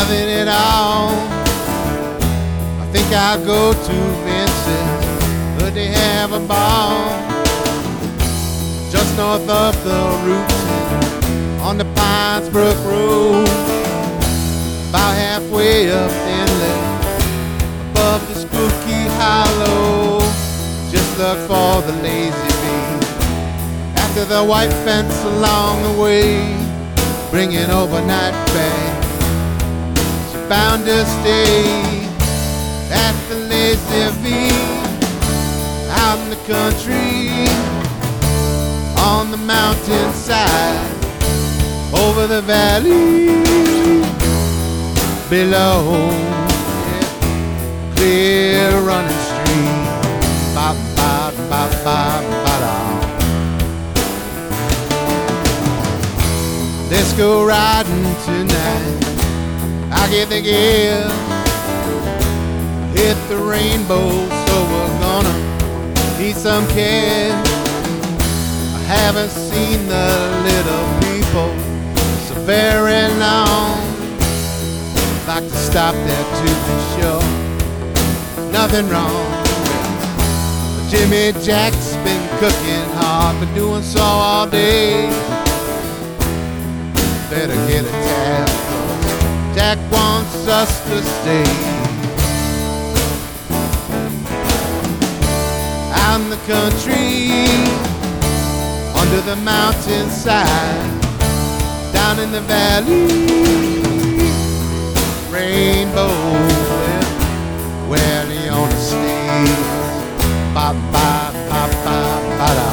nothing at all. I think I'll go to Vince's, but they have a bar just north of the route on the Pines Brook Road, about halfway up inlet above the spooky hollow. Just look for the lazy bee after the white fence along the way, bringing overnight bags. She's bound to stay at the Lazy Bee out in the country, on the mountainside, over the valley below. Yeah. Clear running stream, ba ba ba ba ba da. Let's go riding tonight. I'll get the gear, hit the rainbow, so we're gonna need some cash. I haven't seen the little people so very long. Like to stop there to be sure nothing wrong. But Jimmy Jack's been cooking hard, been doing so all day. Better get a tab, 'cause Jack wants us to stay out in the country, under the mountainside, down in the valley, rainbow, where Leona stays. Ba ba ba ba ba da.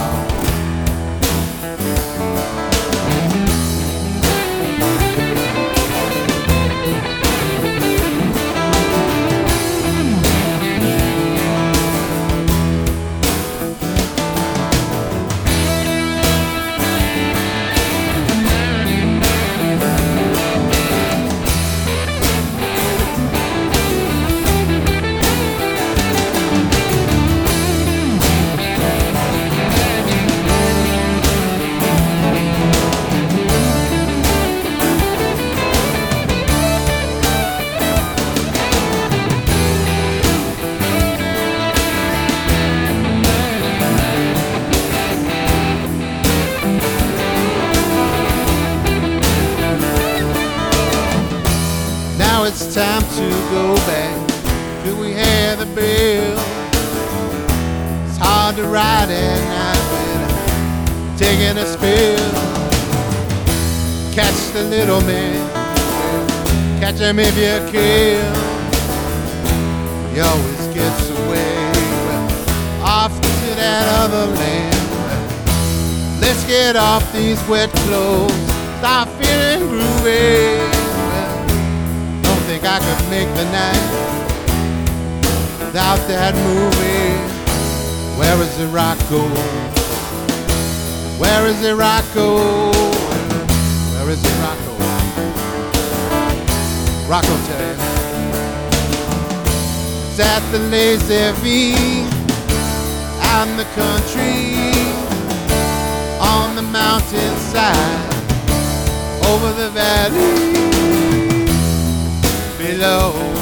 It's time to go back till we hear the bell. It's hard to ride at night without taking a spill. Catch the little man, catch him if you can. He always gets away, off to that other land. Let's get off these wet clothes, start feeling groovy. I could make the night without that movie. Where is the Rocco? Where is the Rocco? Where is the Rocco? Rocco, tell you. It's at the Lazy Bee, out in the country, on the mountainside, over the valley below.